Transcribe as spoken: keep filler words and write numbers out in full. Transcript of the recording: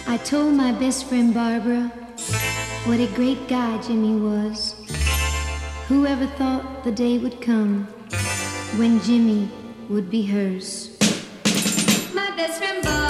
I told my best friend Barbara what a great guy Jimmy was. Whoever thought the day would come when Jimmy would be hers? My best friend Barbara.